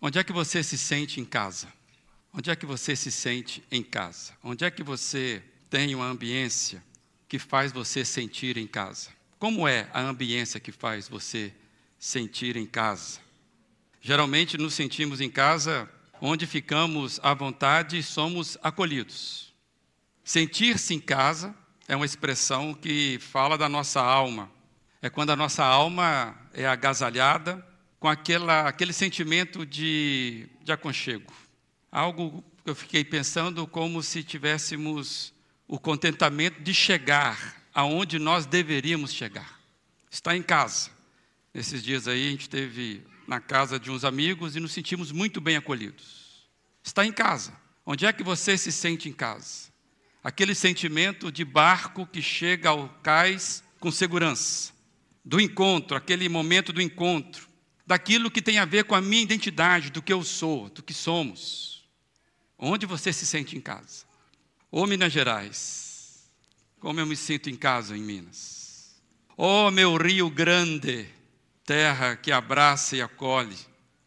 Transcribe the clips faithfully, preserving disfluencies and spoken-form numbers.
Onde é que você se sente em casa? Onde é que você se sente em casa? Onde é que você tem uma ambiência que faz você sentir em casa? Como é a ambiência que faz você sentir em casa? Geralmente nos sentimos em casa onde ficamos à vontade e somos acolhidos. Sentir-se em casa é uma expressão que fala da nossa alma. É quando a nossa alma é agasalhada com aquela, aquele sentimento de, de aconchego. Algo que eu fiquei pensando como se tivéssemos o contentamento de chegar aonde nós deveríamos chegar. Está em casa. Nesses dias aí a gente esteve na casa de uns amigos e nos sentimos muito bem acolhidos. Está em casa. Onde é que você se sente em casa? Aquele sentimento de barco que chega ao cais com segurança. Do encontro, aquele momento do encontro. Daquilo que tem a ver com a minha identidade, do que eu sou, do que somos. Onde você se sente em casa? Ô Minas Gerais, como eu me sinto em casa em Minas. Ô meu Rio Grande, terra que abraça e acolhe.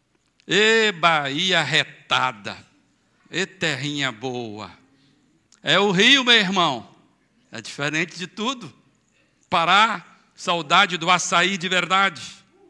Ê Bahia retada, ê terrinha boa. É o Rio, meu irmão. É diferente de tudo. Pará, saudade do açaí de verdade.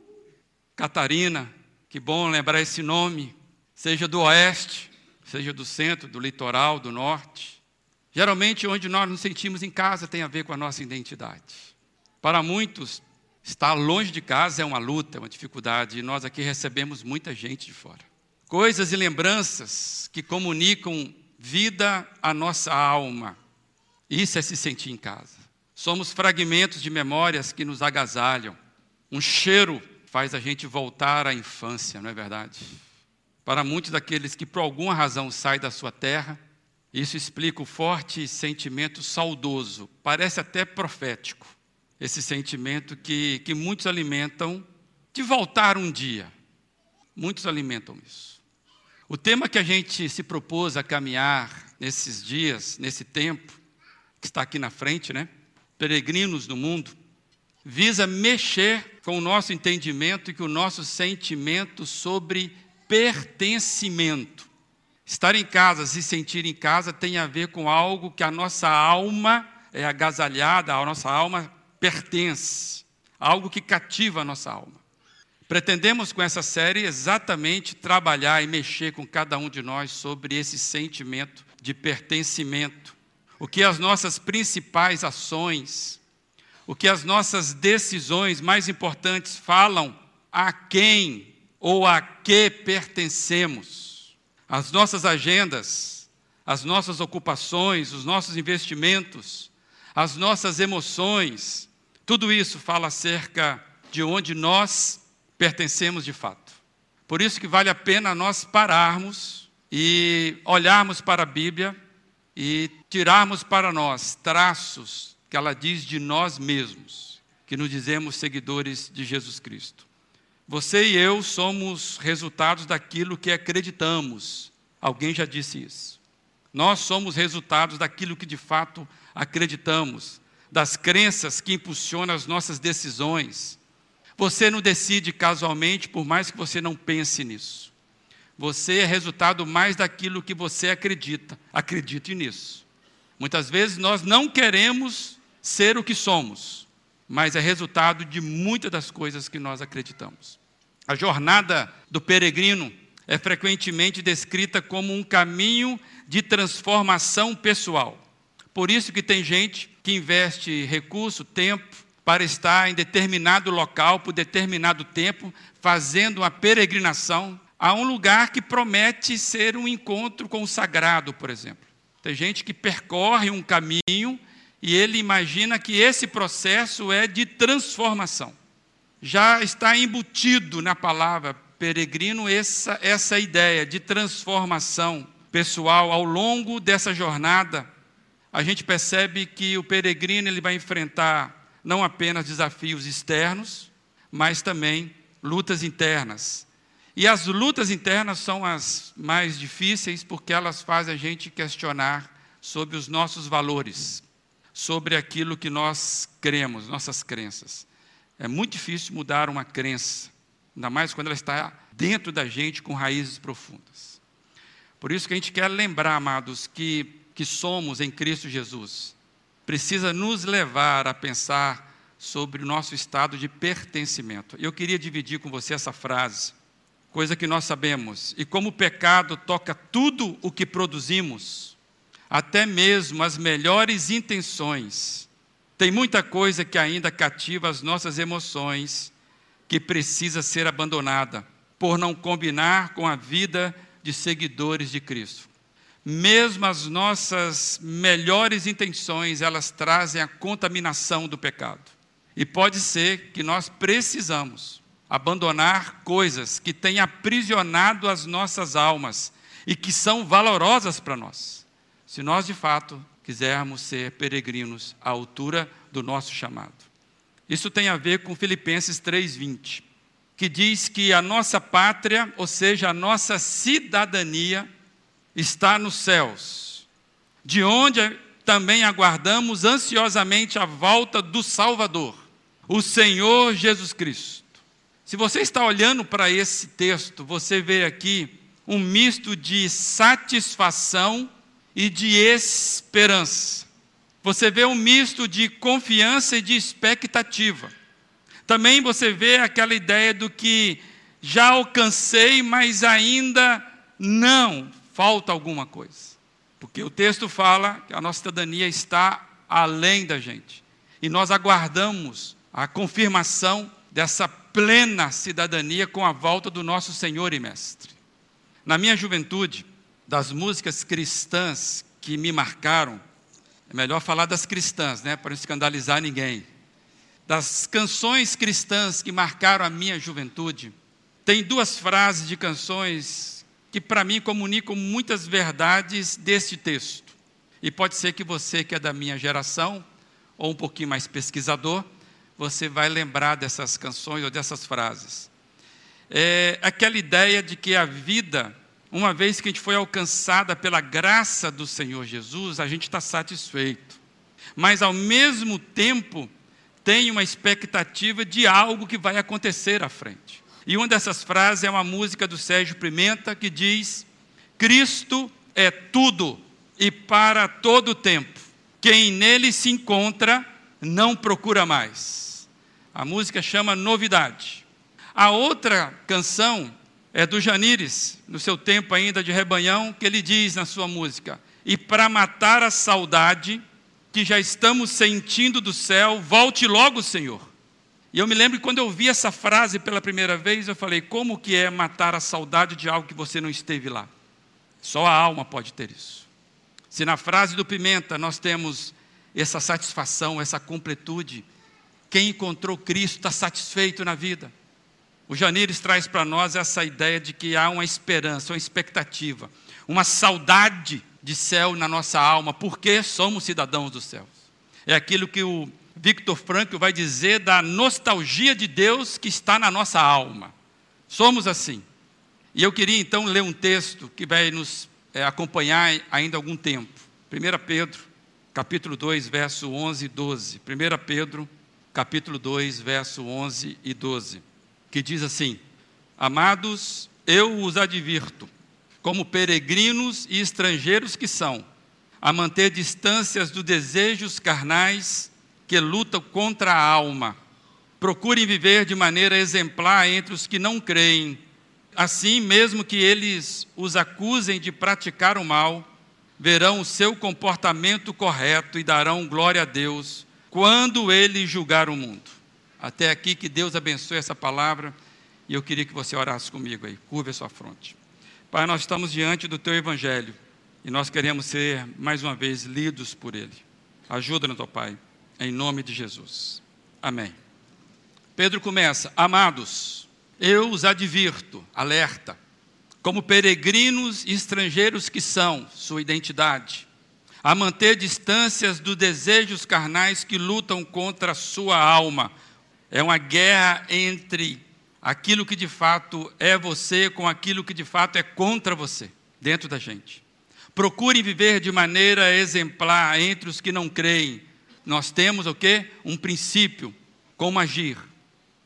Catarina, que bom lembrar esse nome. Seja do oeste, seja do centro, do litoral, do norte. Geralmente, onde nós nos sentimos em casa tem a ver com a nossa identidade. Para muitos, estar longe de casa é uma luta, é uma dificuldade. E nós aqui recebemos muita gente de fora. Coisas e lembranças que comunicam vida à nossa alma. Isso é se sentir em casa. Somos fragmentos de memórias que nos agasalham. Um cheiro faz a gente voltar à infância, não é verdade? Para muitos daqueles que por alguma razão saem da sua terra, isso explica o forte sentimento saudoso, parece até profético, esse sentimento que, que muitos alimentam de voltar um dia. Muitos alimentam isso. O tema que a gente se propôs a caminhar nesses dias, nesse tempo, que está aqui na frente, né? Peregrinos no mundo, visa mexer com o nosso entendimento e com o nosso sentimento sobre pertencimento. Estar em casa, se sentir em casa, tem a ver com algo que a nossa alma é agasalhada, a nossa alma pertence, algo que cativa a nossa alma. Pretendemos com essa série exatamente trabalhar e mexer com cada um de nós sobre esse sentimento de pertencimento. O que as nossas principais ações, o que as nossas decisões mais importantes falam a quem ou a que pertencemos. As nossas agendas, as nossas ocupações, os nossos investimentos, as nossas emoções, tudo isso fala acerca de onde nós pertencemos de fato. Por isso que vale a pena nós pararmos e olharmos para a Bíblia e tirarmos para nós traços que ela diz de nós mesmos, que nos dizemos seguidores de Jesus Cristo. Você e eu somos resultados daquilo que acreditamos. Alguém já disse isso. Nós somos resultados daquilo que de fato acreditamos, das crenças que impulsionam as nossas decisões. Você não decide casualmente, por mais que você não pense nisso. Você é resultado mais daquilo que você acredita. Acredite nisso. Muitas vezes nós não queremos ser o que somos, mas é resultado de muitas das coisas que nós acreditamos. A jornada do peregrino é frequentemente descrita como um caminho de transformação pessoal. Por isso que tem gente que investe recurso, tempo, para estar em determinado local, por determinado tempo, fazendo uma peregrinação a um lugar que promete ser um encontro com o sagrado, por exemplo. Tem gente que percorre um caminho e ele imagina que esse processo é de transformação. Já está embutido na palavra peregrino essa, essa ideia de transformação pessoal. Ao longo dessa jornada, a gente percebe que o peregrino ele vai enfrentar não apenas desafios externos, mas também lutas internas. E as lutas internas são as mais difíceis porque elas fazem a gente questionar sobre os nossos valores, sobre aquilo que nós cremos, nossas crenças. É muito difícil mudar uma crença, ainda mais quando ela está dentro da gente com raízes profundas. Por isso que a gente quer lembrar, amados, que, que somos em Cristo Jesus. Precisa nos levar a pensar sobre o nosso estado de pertencimento. Eu queria dividir com você essa frase, coisa que nós sabemos. E como o pecado toca tudo o que produzimos, até mesmo as melhores intenções, tem muita coisa que ainda cativa as nossas emoções, que precisa ser abandonada, por não combinar com a vida de seguidores de Cristo. Mesmo as nossas melhores intenções, elas trazem a contaminação do pecado. E pode ser que nós precisamos abandonar coisas que têm aprisionado as nossas almas e que são valorosas para nós, se nós de fato quisermos ser peregrinos à altura do nosso chamado. Isso tem a ver com Filipenses três, vinte, que diz que a nossa pátria, ou seja, a nossa cidadania, está nos céus, de onde também aguardamos ansiosamente a volta do Salvador, o Senhor Jesus Cristo. Se você está olhando para esse texto, você vê aqui um misto de satisfação e de esperança. Você vê um misto de confiança e de expectativa. Também você vê aquela ideia do que já alcancei, mas ainda não, falta alguma coisa. Porque o texto fala que a nossa cidadania está além da gente. E nós aguardamos a confirmação dessa plena cidadania com a volta do nosso Senhor e Mestre. Na minha juventude, das músicas cristãs que me marcaram, é melhor falar das cristãs, né, para não escandalizar ninguém. Das canções cristãs que marcaram a minha juventude, tem duas frases de canções que para mim comunicam muitas verdades deste texto. E pode ser que você que é da minha geração, ou um pouquinho mais pesquisador, você vai lembrar dessas canções ou dessas frases. É aquela ideia de que a vida, uma vez que a gente foi alcançada pela graça do Senhor Jesus, a gente está satisfeito. Mas, ao mesmo tempo, tem uma expectativa de algo que vai acontecer à frente. E uma dessas frases é uma música do Sérgio Pimenta que diz: Cristo é tudo e para todo tempo. Quem nele se encontra não procura mais. A música chama Novidade. A outra canção é do Janires, no seu tempo ainda de rebanhão, que ele diz na sua música: e para matar a saudade que já estamos sentindo do céu, volte logo, Senhor. E eu me lembro que quando eu ouvi essa frase pela primeira vez, eu falei: como que é matar a saudade de algo que você não esteve lá? Só a alma pode ter isso. Se na frase do Pimenta nós temos essa satisfação, essa completude, quem encontrou Cristo está satisfeito na vida. O Janires traz para nós essa ideia de que há uma esperança, uma expectativa, uma saudade de céu na nossa alma, porque somos cidadãos dos céus. É aquilo que o Victor Frankl vai dizer da nostalgia de Deus que está na nossa alma. Somos assim. E eu queria então ler um texto que vai nos é, acompanhar ainda há algum tempo. primeira Pedro, capítulo dois, verso onze e doze. primeira Pedro, capítulo dois, verso onze e doze. Que diz assim: amados, eu os advirto, como peregrinos e estrangeiros que são, a manter distâncias dos desejos carnais que lutam contra a alma. Procurem viver de maneira exemplar entre os que não creem. Assim, mesmo que eles os acusem de praticar o mal, verão o seu comportamento correto e darão glória a Deus quando ele julgar o mundo. Até aqui, que Deus abençoe essa palavra, e eu queria que você orasse comigo aí, curva a sua fronte. Pai, nós estamos diante do Teu Evangelho, e nós queremos ser, mais uma vez, lidos por Ele. Ajuda-nos, ó Pai, em nome de Jesus. Amém. Pedro começa: amados, eu os advirto, alerta, como peregrinos e estrangeiros que são, sua identidade, a manter distâncias dos desejos carnais que lutam contra a sua alma. É uma guerra entre aquilo que de fato é você com aquilo que de fato é contra você, dentro da gente. Procurem viver de maneira exemplar entre os que não creem. Nós temos o quê? Um princípio, como agir.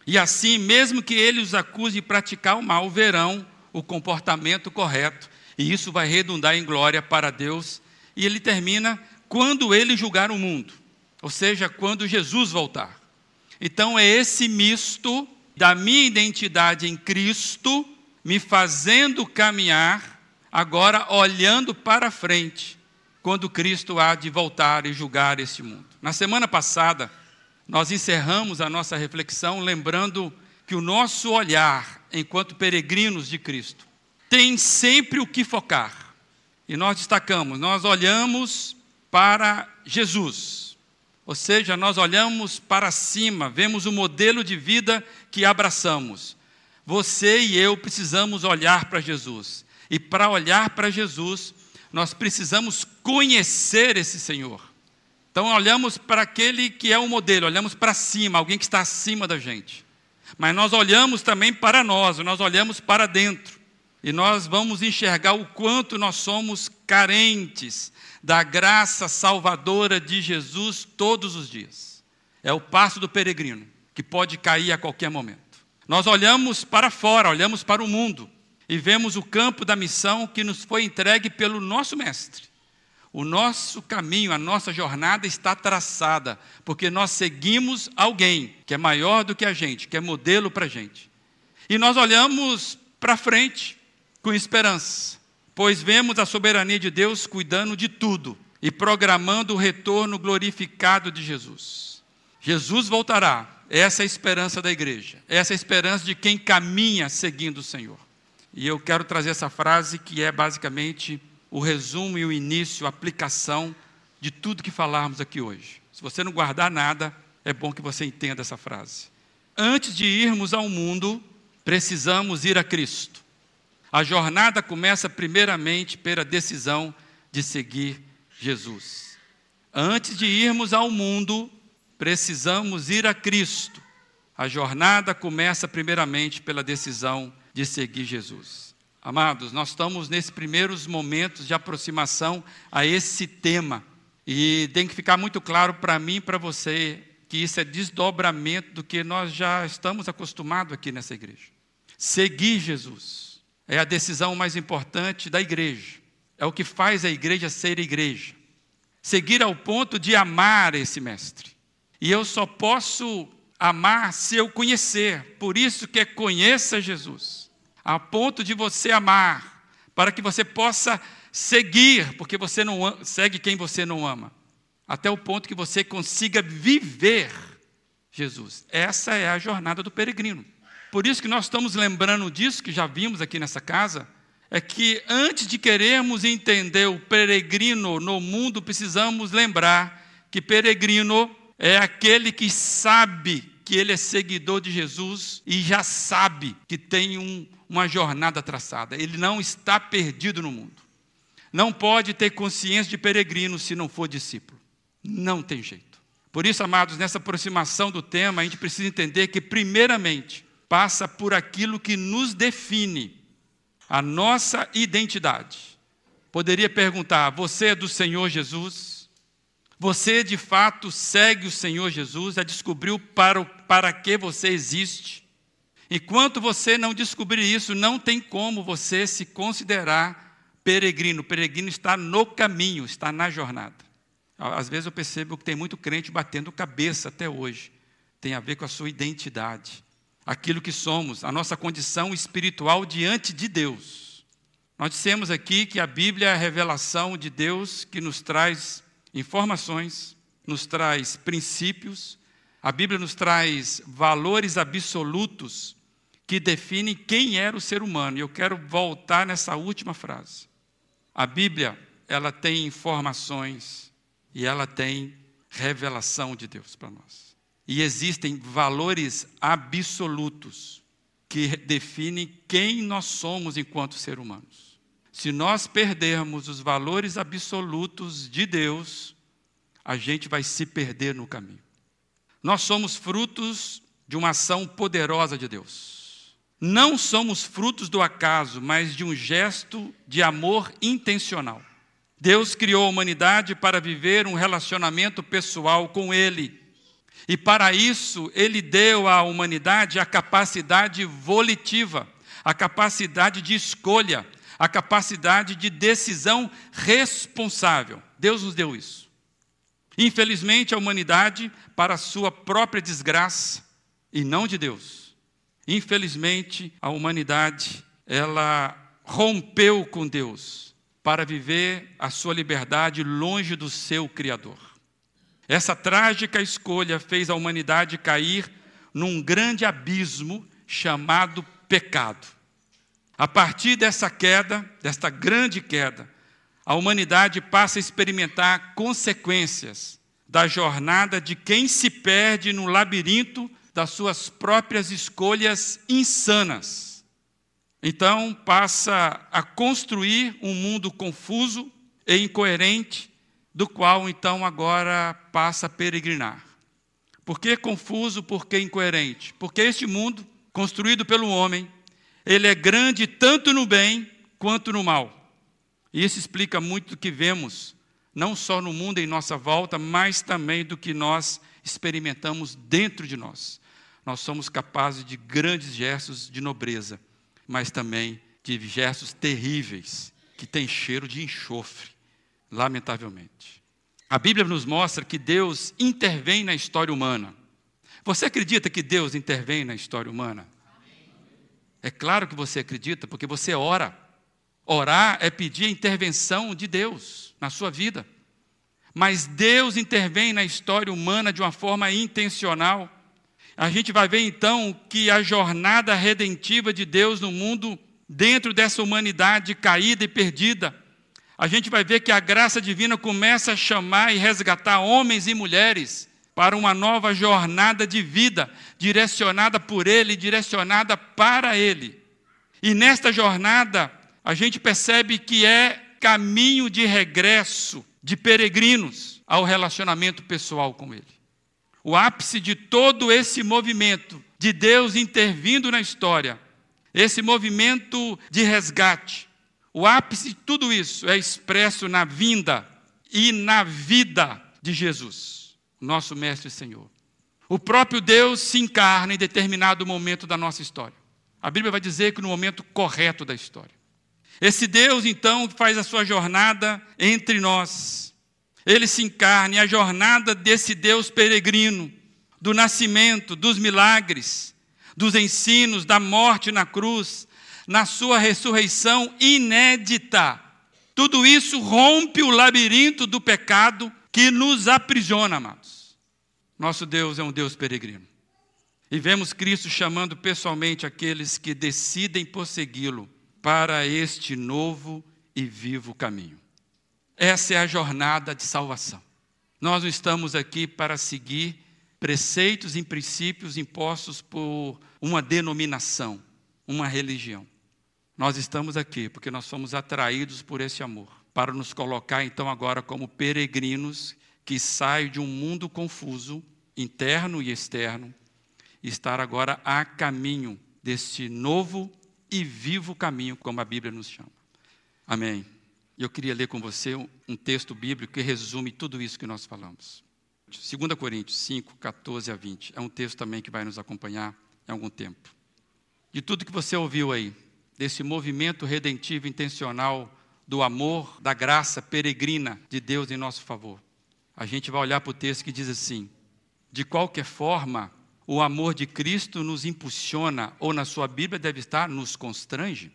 E assim, mesmo que ele os acuse de praticar o mal, verão o comportamento correto. E isso vai redundar em glória para Deus. E ele termina quando ele julgar o mundo. Ou seja, quando Jesus voltar. Então é esse misto da minha identidade em Cristo, me fazendo caminhar, agora olhando para frente, quando Cristo há de voltar e julgar este mundo. Na semana passada, nós encerramos a nossa reflexão lembrando que o nosso olhar, enquanto peregrinos de Cristo, tem sempre o que focar. E nós destacamos, nós olhamos para Jesus. Ou seja, nós olhamos para cima, vemos o modelo de vida que abraçamos. Você e eu precisamos olhar para Jesus. E para olhar para Jesus, nós precisamos conhecer esse Senhor. Então olhamos para aquele que é o modelo, olhamos para cima, alguém que está acima da gente. Mas nós olhamos também para nós, nós olhamos para dentro. E nós vamos enxergar o quanto nós somos carentes da graça salvadora de Jesus todos os dias. É o passo do peregrino, que pode cair a qualquer momento. Nós olhamos para fora, olhamos para o mundo, e vemos o campo da missão que nos foi entregue pelo nosso Mestre. O nosso caminho, a nossa jornada está traçada, porque nós seguimos alguém que é maior do que a gente, que é modelo para a gente. E nós olhamos para frente com esperança, pois vemos a soberania de Deus cuidando de tudo e programando o retorno glorificado de Jesus. Jesus voltará, essa é a esperança da igreja, essa é a esperança de quem caminha seguindo o Senhor. E eu quero trazer essa frase que é basicamente o resumo e o início, a aplicação de tudo que falarmos aqui hoje. Se você não guardar nada, é bom que você entenda essa frase. Antes de irmos ao mundo, precisamos ir a Cristo. A jornada começa primeiramente pela decisão de seguir Jesus. Antes de irmos ao mundo, precisamos ir a Cristo. A jornada começa primeiramente pela decisão de seguir Jesus. Amados, nós estamos nesses primeiros momentos de aproximação a esse tema. E tem que ficar muito claro para mim e para você que isso é desdobramento do que nós já estamos acostumados aqui nessa igreja. Seguir Jesus é a decisão mais importante da igreja. É o que faz a igreja ser igreja. Seguir ao ponto de amar esse mestre. E eu só posso amar se eu conhecer. Por isso que é conheça Jesus. A ponto de você amar, para que você possa seguir, porque você não segue quem você não ama. Até o ponto que você consiga viver Jesus. Essa é a jornada do peregrino. Por isso que nós estamos lembrando disso, que já vimos aqui nessa casa, é que antes de querermos entender o peregrino no mundo, precisamos lembrar que peregrino é aquele que sabe que ele é seguidor de Jesus e já sabe que tem um, uma jornada traçada. Ele não está perdido no mundo. Não pode ter consciência de peregrino se não for discípulo. Não tem jeito. Por isso, amados, nessa aproximação do tema, a gente precisa entender que, primeiramente, passa por aquilo que nos define, a nossa identidade. Poderia perguntar, você é do Senhor Jesus? Você, de fato, segue o Senhor Jesus? Já descobriu para, o, para que você existe? Enquanto você não descobrir isso, não tem como você se considerar peregrino. O peregrino está no caminho, está na jornada. Às vezes eu percebo que tem muito crente batendo cabeça até hoje. Tem a ver com a sua identidade. Aquilo que somos, a nossa condição espiritual diante de Deus. Nós dissemos aqui que a Bíblia é a revelação de Deus que nos traz informações, nos traz princípios. A Bíblia nos traz valores absolutos que definem quem era o ser humano. E eu quero voltar nessa última frase. A Bíblia, ela tem informações e ela tem revelação de Deus para nós. E existem valores absolutos que definem quem nós somos enquanto seres humanos. Se nós perdermos os valores absolutos de Deus, a gente vai se perder no caminho. Nós somos frutos de uma ação poderosa de Deus. Não somos frutos do acaso, mas de um gesto de amor intencional. Deus criou a humanidade para viver um relacionamento pessoal com Ele. E para isso, ele deu à humanidade a capacidade volitiva, a capacidade de escolha, a capacidade de decisão responsável. Deus nos deu isso. Infelizmente, a humanidade, para a sua própria desgraça, e não de Deus, infelizmente, a humanidade, ela rompeu com Deus para viver a sua liberdade longe do seu Criador. Essa trágica escolha fez a humanidade cair num grande abismo chamado pecado. A partir dessa queda, desta grande queda, a humanidade passa a experimentar consequências da jornada de quem se perde no labirinto das suas próprias escolhas insanas. Então, passa a construir um mundo confuso e incoerente, do qual, então, agora passa a peregrinar. Por que confuso? Por que incoerente? Porque este mundo, construído pelo homem, ele é grande tanto no bem quanto no mal. E isso explica muito do que vemos, não só no mundo em nossa volta, mas também do que nós experimentamos dentro de nós. Nós somos capazes de grandes gestos de nobreza, mas também de gestos terríveis, que têm cheiro de enxofre, lamentavelmente. A Bíblia nos mostra que Deus intervém na história humana. Você acredita que Deus intervém na história humana? É claro que você acredita, porque você ora. Orar é pedir a intervenção de Deus na sua vida. Mas Deus intervém na história humana de uma forma intencional. A gente vai ver então que a jornada redentiva de Deus no mundo, dentro dessa humanidade caída e perdida, a gente vai ver que a graça divina começa a chamar e resgatar homens e mulheres para uma nova jornada de vida, direcionada por Ele, direcionada para Ele. E nesta jornada, a gente percebe que é caminho de regresso de peregrinos ao relacionamento pessoal com Ele. O ápice de todo esse movimento de Deus intervindo na história, esse movimento de resgate, o ápice de tudo isso é expresso na vinda e na vida de Jesus, nosso Mestre e Senhor. O próprio Deus se encarna em determinado momento da nossa história. A Bíblia vai dizer que no momento correto da história. Esse Deus, então, faz a sua jornada entre nós. Ele se encarna, e a jornada desse Deus peregrino, do nascimento, dos milagres, dos ensinos, da morte na cruz, na sua ressurreição inédita. Tudo isso rompe o labirinto do pecado que nos aprisiona, amados. Nosso Deus é um Deus peregrino. E vemos Cristo chamando pessoalmente aqueles que decidem possegui-lo para este novo e vivo caminho. Essa é a jornada de salvação. Nós não estamos aqui para seguir preceitos e princípios impostos por uma denominação, uma religião. Nós estamos aqui porque nós somos atraídos por esse amor, para nos colocar então agora como peregrinos que saem de um mundo confuso, interno e externo, e estar agora a caminho deste novo e vivo caminho, como a Bíblia nos chama. Amém. Eu queria ler com você um texto bíblico que resume tudo isso que nós falamos. dois Coríntios cinco, catorze a vinte. É um texto também que vai nos acompanhar em algum tempo. De tudo que você ouviu aí, desse movimento redentivo intencional do amor, da graça peregrina de Deus em nosso favor, a gente vai olhar para o texto que diz assim: de qualquer forma, o amor de Cristo nos impulsiona, ou na sua Bíblia deve estar, nos constrange.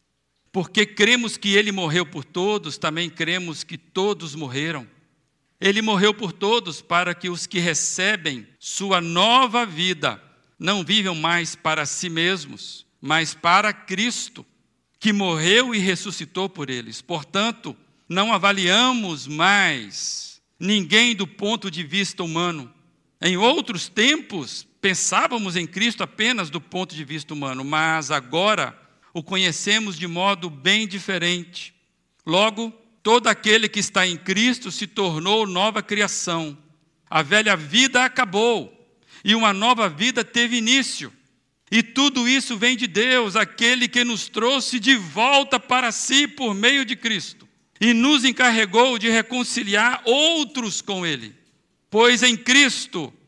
Porque cremos que Ele morreu por todos, também cremos que todos morreram. Ele morreu por todos para que os que recebem sua nova vida não vivam mais para si mesmos, mas para Cristo, que morreu e ressuscitou por eles. Portanto, não avaliamos mais ninguém do ponto de vista humano. Em outros tempos, pensávamos em Cristo apenas do ponto de vista humano, mas agora o conhecemos de modo bem diferente. Logo, todo aquele que está em Cristo se tornou nova criação. A velha vida acabou e uma nova vida teve início. E tudo isso vem de Deus, aquele que nos trouxe de volta para si por meio de Cristo e nos encarregou de reconciliar outros com Ele. Pois em Cristo,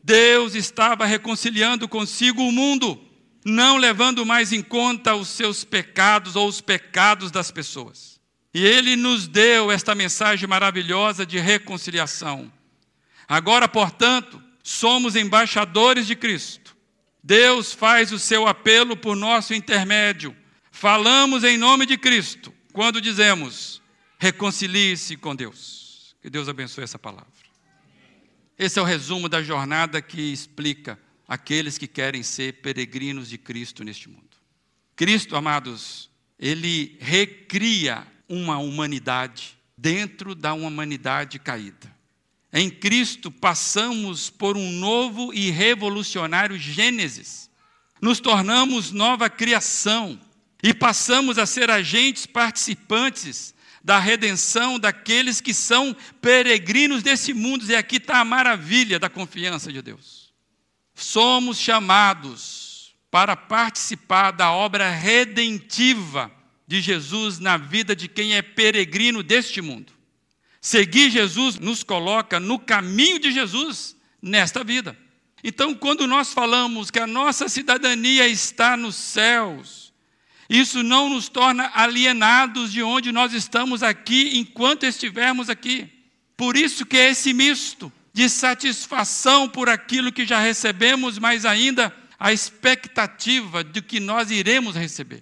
Deus estava reconciliando consigo o mundo, não levando mais em conta os seus pecados ou os pecados das pessoas. E Ele nos deu esta mensagem maravilhosa de reconciliação. Agora, portanto, somos embaixadores de Cristo. Deus faz o seu apelo por nosso intermédio. Falamos em nome de Cristo quando dizemos: reconcilie-se com Deus. Que Deus abençoe essa palavra. Esse é o resumo da jornada que explica aqueles que querem ser peregrinos de Cristo neste mundo. Cristo, amados, Ele recria uma humanidade dentro da humanidade caída. Em Cristo passamos por um novo e revolucionário Gênesis. Nos tornamos nova criação e passamos a ser agentes participantes da redenção daqueles que são peregrinos desse mundo. E aqui está a maravilha da confiança de Deus. Somos chamados para participar da obra redentiva de Jesus na vida de quem é peregrino deste mundo. Seguir Jesus nos coloca no caminho de Jesus nesta vida. Então, quando nós falamos que a nossa cidadania está nos céus, isso não nos torna alienados de onde nós estamos aqui enquanto estivermos aqui. Por isso que é esse misto de satisfação por aquilo que já recebemos, mas ainda a expectativa de que nós iremos receber.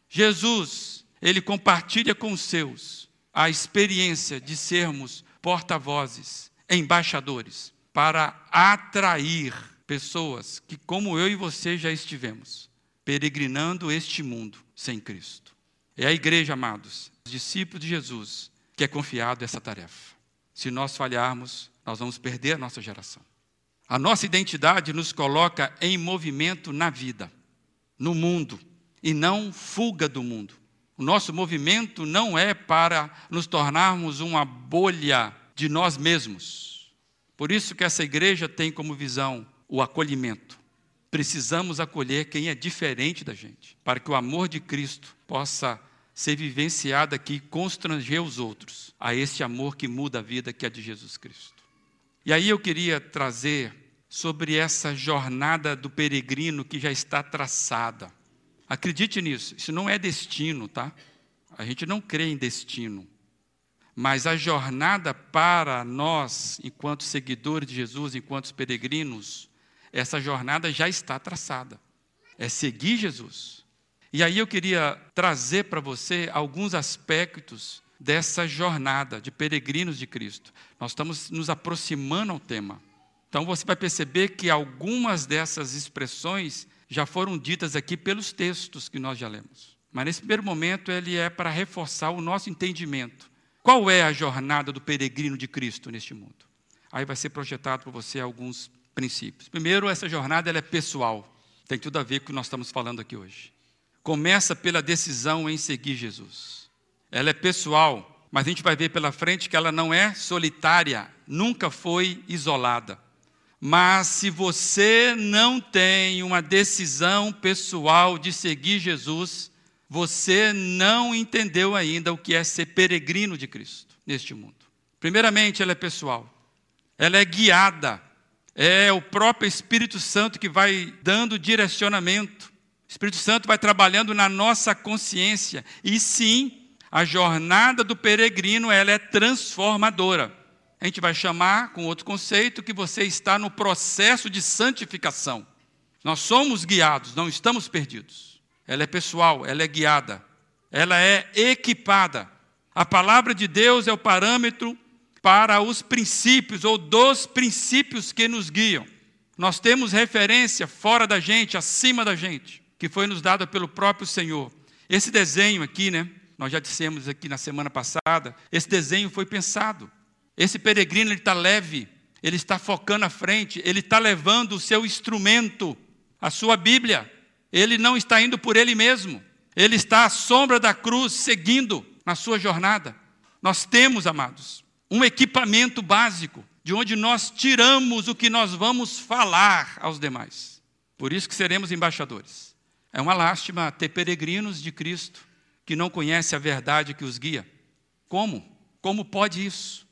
Jesus, Ele compartilha com os seus a experiência de sermos porta-vozes, embaixadores, para atrair pessoas que, como eu e você já estivemos, peregrinando este mundo sem Cristo. É a igreja, amados, os discípulos de Jesus, que é confiado essa tarefa. Se nós falharmos, nós vamos perder a nossa geração. A nossa identidade nos coloca em movimento na vida, no mundo, e não fuga do mundo. O nosso movimento não é para nos tornarmos uma bolha de nós mesmos. Por isso que essa igreja tem como visão o acolhimento. Precisamos acolher quem é diferente da gente, para que o amor de Cristo possa ser vivenciado aqui e constranger os outros a esse amor que muda a vida, que é de Jesus Cristo. E aí eu queria trazer sobre essa jornada do peregrino que já está traçada. Acredite nisso, isso não é destino, tá? A gente não crê em destino. Mas a jornada para nós, enquanto seguidores de Jesus, enquanto peregrinos, essa jornada já está traçada. É seguir Jesus. E aí eu queria trazer para você alguns aspectos dessa jornada de peregrinos de Cristo. Nós estamos nos aproximando ao tema. Então você vai perceber que algumas dessas expressões já foram ditas aqui pelos textos que nós já lemos. Mas nesse primeiro momento ele é para reforçar o nosso entendimento. Qual é a jornada do peregrino de Cristo neste mundo? Aí vai ser projetado para você alguns princípios. Primeiro, essa jornada ela é pessoal. Tem tudo a ver com o que nós estamos falando aqui hoje. Começa pela decisão em seguir Jesus. Ela é pessoal, mas a gente vai ver pela frente que ela não é solitária, nunca foi isolada. Mas se você não tem uma decisão pessoal de seguir Jesus, você não entendeu ainda o que é ser peregrino de Cristo neste mundo. Primeiramente, ela é pessoal. Ela é guiada. É o próprio Espírito Santo que vai dando direcionamento. O Espírito Santo vai trabalhando na nossa consciência. E sim, a jornada do peregrino ela é transformadora. A gente vai chamar, com outro conceito, que você está no processo de santificação. Nós somos guiados, não estamos perdidos. Ela é pessoal, ela é guiada, ela é equipada. A palavra de Deus é o parâmetro para os princípios, ou dos princípios que nos guiam. Nós temos referência fora da gente, acima da gente, que foi nos dada pelo próprio Senhor. Esse desenho aqui, né? Nós já dissemos aqui na semana passada, esse desenho foi pensado. Esse peregrino ele está leve, ele está focando à frente, ele está levando o seu instrumento, a sua Bíblia. Ele não está indo por ele mesmo, ele está à sombra da cruz, seguindo na sua jornada. Nós temos, amados, um equipamento básico, de onde nós tiramos o que nós vamos falar aos demais. Por isso que seremos embaixadores. É uma lástima ter peregrinos de Cristo que não conhecem a verdade que os guia. Como? Como pode isso?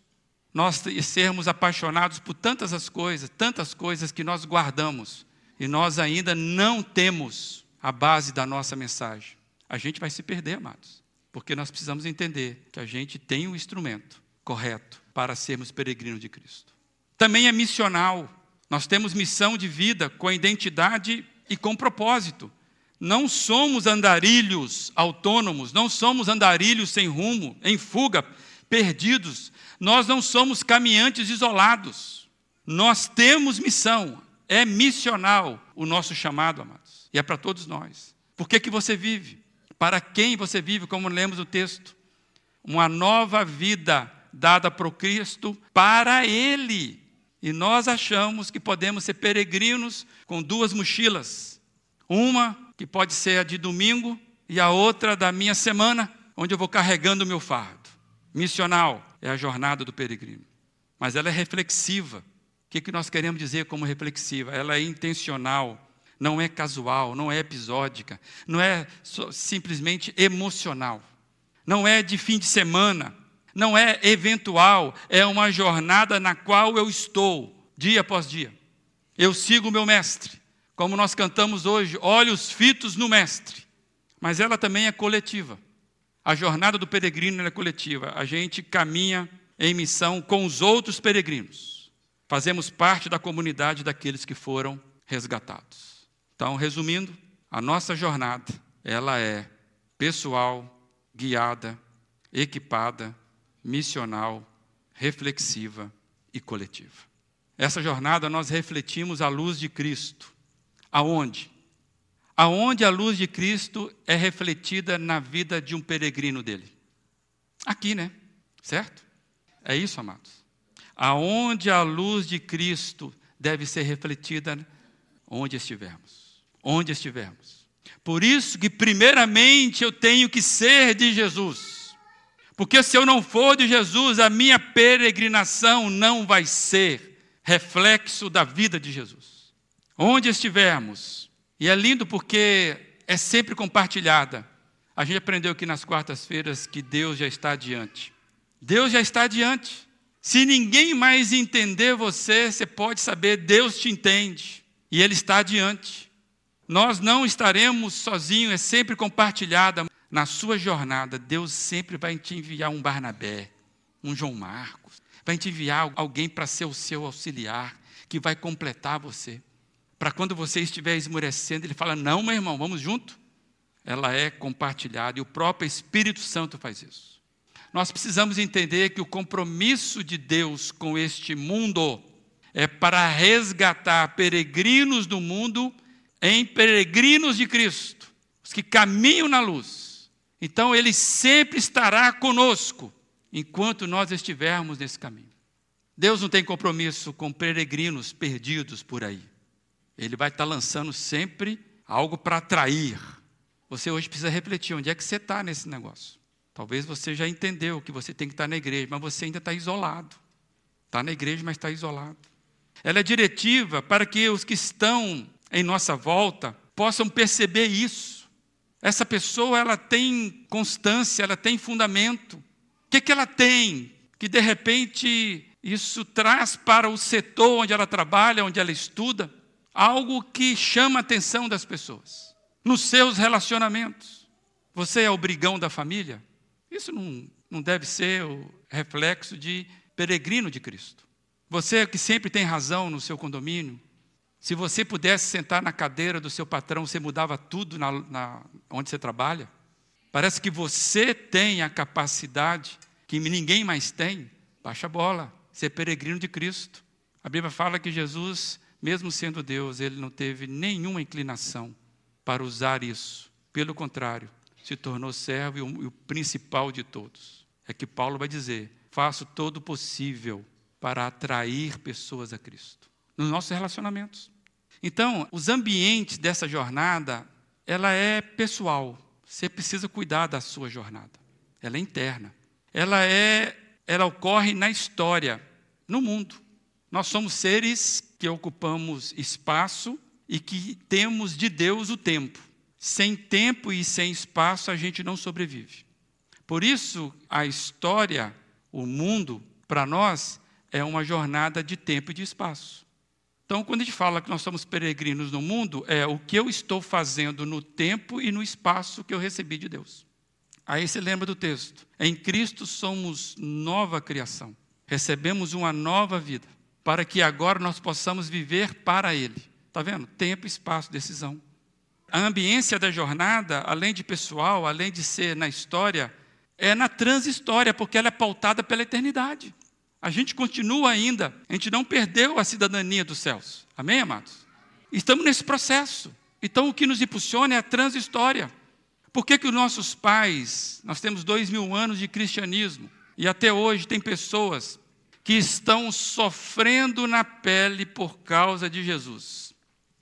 nós sermos apaixonados por tantas as coisas, tantas coisas que nós guardamos, e nós ainda não temos a base da nossa mensagem. A gente vai se perder, amados, porque nós precisamos entender que a gente tem o instrumento correto para sermos peregrinos de Cristo. Também é missional. Nós temos missão de vida com identidade e com propósito. Não somos andarilhos autônomos, não somos andarilhos sem rumo, em fuga, perdidos. Nós não somos caminhantes isolados. Nós temos missão. É missional o nosso chamado, amados. E é para todos nós. Por que que você vive? Para quem você vive, como lemos no texto? Uma nova vida dada por Cristo para Ele. E nós achamos que podemos ser peregrinos com duas mochilas. Uma que pode ser a de domingo e a outra da minha semana, onde eu vou carregando o meu fardo. Missional é a jornada do peregrino. Mas ela é reflexiva. O que que nós queremos dizer como reflexiva? Ela é intencional. Não é casual, não é episódica, não é simplesmente emocional, não é de fim de semana, não é eventual, é uma jornada na qual eu estou, dia após dia. Eu sigo o meu mestre, como nós cantamos hoje, olhos fitos no mestre. Mas ela também é coletiva. A jornada do peregrino é coletiva. A gente caminha em missão com os outros peregrinos. Fazemos parte da comunidade daqueles que foram resgatados. Então, resumindo, a nossa jornada, ela é pessoal, guiada, equipada, missional, reflexiva e coletiva. Essa jornada nós refletimos a luz de Cristo. Aonde? Aonde a luz de Cristo é refletida na vida de um peregrino dele? Aqui, né? Certo? É isso, amados. Aonde a luz de Cristo deve ser refletida? Onde estivermos. Onde estivermos. Por isso que primeiramente eu tenho que ser de Jesus. Porque se eu não for de Jesus, a minha peregrinação não vai ser reflexo da vida de Jesus. Onde estivermos. E é lindo porque é sempre compartilhada. A gente aprendeu aqui nas quartas-feiras que Deus já está adiante. Deus já está adiante. Se ninguém mais entender você, você pode saber, Deus te entende. E Ele está adiante. Nós não estaremos sozinhos, é sempre compartilhada. Na sua jornada, Deus sempre vai te enviar um Barnabé, um João Marcos. Vai te enviar alguém para ser o seu auxiliar, que vai completar você. Para quando você estiver esmorecendo, ele fala, não, meu irmão, vamos junto. Ela é compartilhada e o próprio Espírito Santo faz isso. Nós precisamos entender que o compromisso de Deus com este mundo é para resgatar peregrinos do mundo em peregrinos de Cristo, os que caminham na luz. Então, Ele sempre estará conosco, enquanto nós estivermos nesse caminho. Deus não tem compromisso com peregrinos perdidos por aí. Ele vai estar lançando sempre algo para atrair. Você hoje precisa refletir, onde é que você está nesse negócio? Talvez você já entendeu que você tem que estar na igreja, mas você ainda está isolado. Está na igreja, mas está isolado. Ela é diretiva para que os que estão em nossa volta possam perceber isso. Essa pessoa, ela tem constância, ela tem fundamento. O que que ela tem? Que de repente isso traz para o setor onde ela trabalha, onde ela estuda, algo que chama a atenção das pessoas. Nos seus relacionamentos. Você é o brigão da família? Isso não, não deve ser o reflexo de peregrino de Cristo. Você que sempre tem razão no seu condomínio, se você pudesse sentar na cadeira do seu patrão, você mudava tudo na, na, onde você trabalha? Parece que você tem a capacidade que ninguém mais tem. Baixa a bola, ser peregrino de Cristo. A Bíblia fala que Jesus, mesmo sendo Deus, Ele não teve nenhuma inclinação para usar isso. Pelo contrário, se tornou servo e o, e o principal de todos. É que Paulo vai dizer, faço todo o possível para atrair pessoas a Cristo. Nos nossos relacionamentos. Então, os ambientes dessa jornada, ela é pessoal. Você precisa cuidar da sua jornada. Ela é interna. Ela, é, ela ocorre na história, no mundo. Nós somos seres que ocupamos espaço e que temos de Deus o tempo. Sem tempo e sem espaço, a gente não sobrevive. Por isso, a história, o mundo, para nós, é uma jornada de tempo e de espaço. Então, quando a gente fala que nós somos peregrinos no mundo, é o que eu estou fazendo no tempo e no espaço que eu recebi de Deus. Aí você lembra do texto. Em Cristo somos nova criação. Recebemos uma nova vida, para que agora nós possamos viver para Ele. Está vendo? Tempo, espaço, decisão. A ambiência da jornada, além de pessoal, além de ser na história, é na transhistória, porque ela é pautada pela eternidade. A gente continua ainda, a gente não perdeu a cidadania dos céus. Amém, amados? Estamos nesse processo. Então, o que nos impulsiona é a transhistória. Por que que os nossos pais, nós temos dois mil anos de cristianismo, e até hoje tem pessoas que estão sofrendo na pele por causa de Jesus.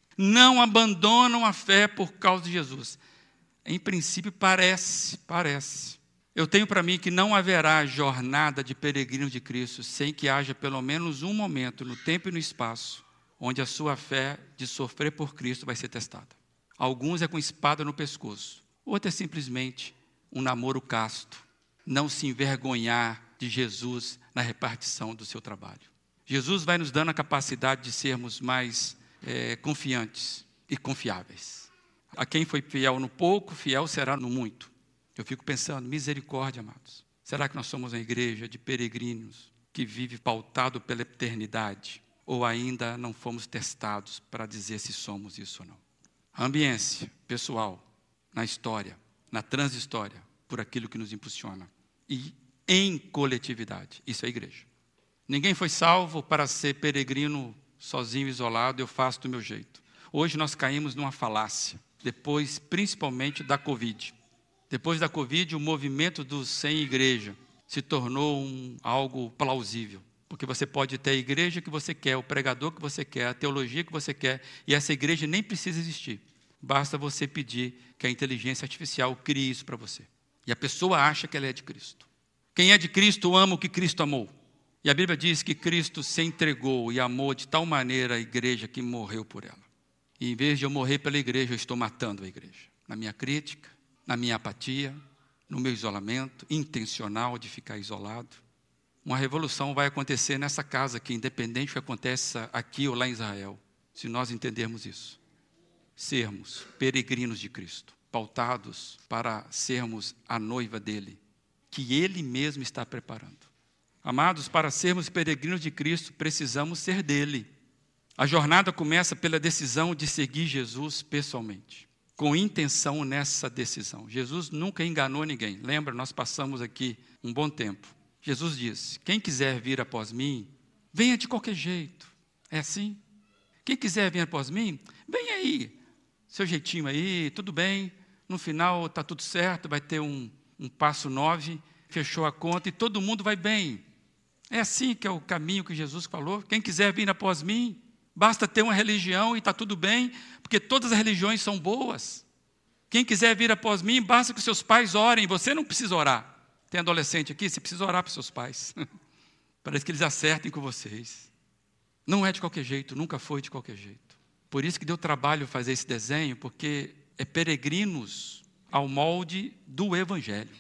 Não abandonam a fé por causa de Jesus. Em princípio, parece, parece. Eu tenho para mim que não haverá jornada de peregrino de Cristo sem que haja pelo menos um momento no tempo e no espaço onde a sua fé de sofrer por Cristo vai ser testada. Alguns é com espada no pescoço, outro é simplesmente um namoro casto, não se envergonhar de Jesus na repartição do seu trabalho. Jesus vai nos dando a capacidade de sermos mais é, confiantes e confiáveis. A quem foi fiel no pouco, fiel será no muito. Eu fico pensando, misericórdia, amados. Será que nós somos uma igreja de peregrinos que vive pautado pela eternidade? Ou ainda não fomos testados para dizer se somos isso ou não? A ambiência pessoal, na história, na transhistória, por aquilo que nos impulsiona. E em coletividade, isso é a igreja. Ninguém foi salvo para ser peregrino sozinho, isolado, eu faço do meu jeito. Hoje nós caímos numa falácia, depois principalmente da Covid. Depois da Covid, o movimento do sem igreja se tornou um, algo plausível. Porque você pode ter a igreja que você quer, o pregador que você quer, a teologia que você quer, e essa igreja nem precisa existir. Basta você pedir que a inteligência artificial crie isso para você. E a pessoa acha que ela é de Cristo. Quem é de Cristo ama o que Cristo amou. E a Bíblia diz que Cristo se entregou e amou de tal maneira a igreja que morreu por ela. E em vez de eu morrer pela igreja, eu estou matando a igreja. Na minha crítica, na minha apatia, no meu isolamento, intencional de ficar isolado. Uma revolução vai acontecer nessa casa aqui, independente do que aconteça aqui ou lá em Israel, se nós entendermos isso. Sermos peregrinos de Cristo, pautados para sermos a noiva dele, que ele mesmo está preparando. Amados, para sermos peregrinos de Cristo, precisamos ser dele. A jornada começa pela decisão de seguir Jesus pessoalmente. Com intenção nessa decisão. Jesus nunca enganou ninguém. Lembra, nós passamos aqui um bom tempo. Jesus disse, quem quiser vir após mim, venha de qualquer jeito. É assim? Quem quiser vir após mim, venha aí. Seu jeitinho aí, tudo bem. No final está tudo certo, vai ter um, um passo nove, fechou a conta e todo mundo vai bem. É assim que é o caminho que Jesus falou. Quem quiser vir após mim, basta ter uma religião e está tudo bem, porque todas as religiões são boas. Quem quiser vir após mim, basta que seus pais orem, você não precisa orar. Tem adolescente aqui, você precisa orar para os seus pais. Parece que eles acertem com vocês. Não é de qualquer jeito, nunca foi de qualquer jeito. Por isso que deu trabalho fazer esse desenho, porque é peregrinos ao molde do Evangelho.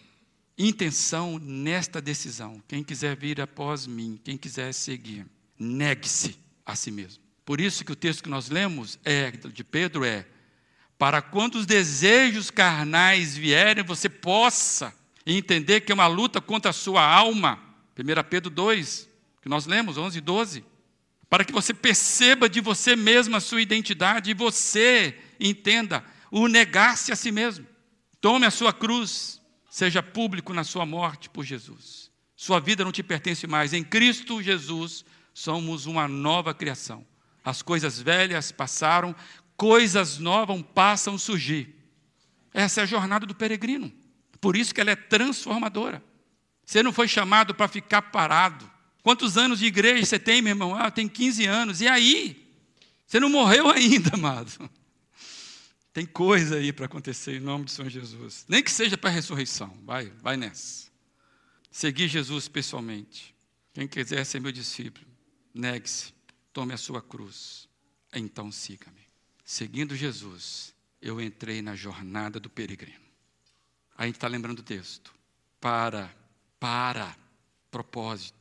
Intenção nesta decisão. Quem quiser vir após mim, quem quiser seguir, negue-se a si mesmo. Por isso que o texto que nós lemos é, de Pedro é, para quando os desejos carnais vierem, você possa entender que é uma luta contra a sua alma. primeira Pedro dois, que nós lemos, onze e doze. Para que você perceba de você mesmo a sua identidade e você entenda o negar-se a si mesmo. Tome a sua cruz, seja público na sua morte por Jesus. Sua vida não te pertence mais. Em Cristo Jesus somos uma nova criação. As coisas velhas passaram, coisas novas passam a surgir. Essa é a jornada do peregrino. Por isso que ela é transformadora. Você não foi chamado para ficar parado. Quantos anos de igreja você tem, meu irmão? Ah, eu tenho quinze anos. E aí? Você não morreu ainda, amado. Tem coisa aí para acontecer em nome de Senhor Jesus. Nem que seja para a ressurreição. Vai, vai nessa. Seguir Jesus pessoalmente. Quem quiser ser meu discípulo, negue-se. Tome a sua cruz, então siga-me. Seguindo Jesus, eu entrei na jornada do peregrino. A gente está lembrando o texto. Para, para, propósito,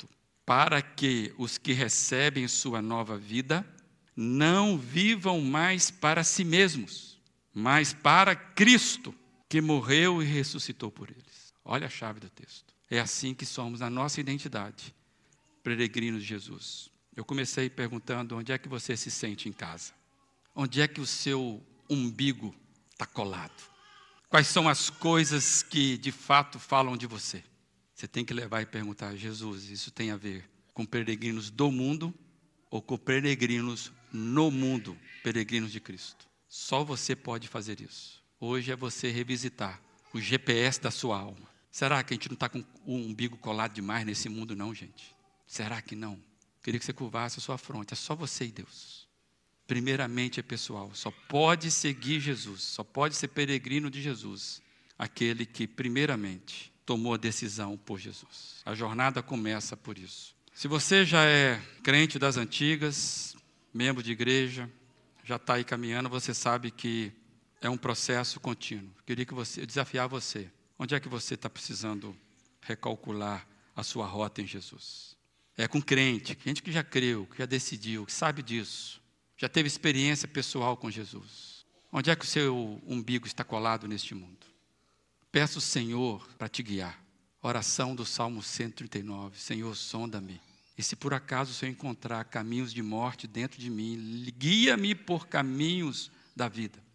para que os que recebem sua nova vida não vivam mais para si mesmos, mas para Cristo, que morreu e ressuscitou por eles. Olha a chave do texto. É assim que somos na nossa identidade, peregrinos de Jesus. Eu comecei perguntando onde é que você se sente em casa. Onde é que o seu umbigo está colado? Quais são as coisas que de fato falam de você? Você tem que levar e perguntar: Jesus, isso tem a ver com peregrinos do mundo ou com peregrinos no mundo, peregrinos de Cristo? Só você pode fazer isso. Hoje é você revisitar o G P S da sua alma. Será que a gente não está com o umbigo colado demais nesse mundo não, gente? Será que não? Queria que você curvasse a sua fronte. É só você e Deus. Primeiramente é pessoal. Só pode seguir Jesus, só pode ser peregrino de Jesus aquele que primeiramente tomou a decisão por Jesus. A jornada começa por isso. Se você já é crente das antigas, membro de igreja, já está aí caminhando, você sabe que é um processo contínuo. Queria que você desafiar você. Onde é que você está precisando recalcular a sua rota em Jesus? É com crente, gente que já creu, que já decidiu, que sabe disso, já teve experiência pessoal com Jesus. Onde é que o seu umbigo está colado neste mundo? Peça o Senhor para te guiar. Oração do Salmo cento e trinta e nove. Senhor, sonda-me. E se por acaso o Senhor encontrar caminhos de morte dentro de mim, guia-me por caminhos da vida.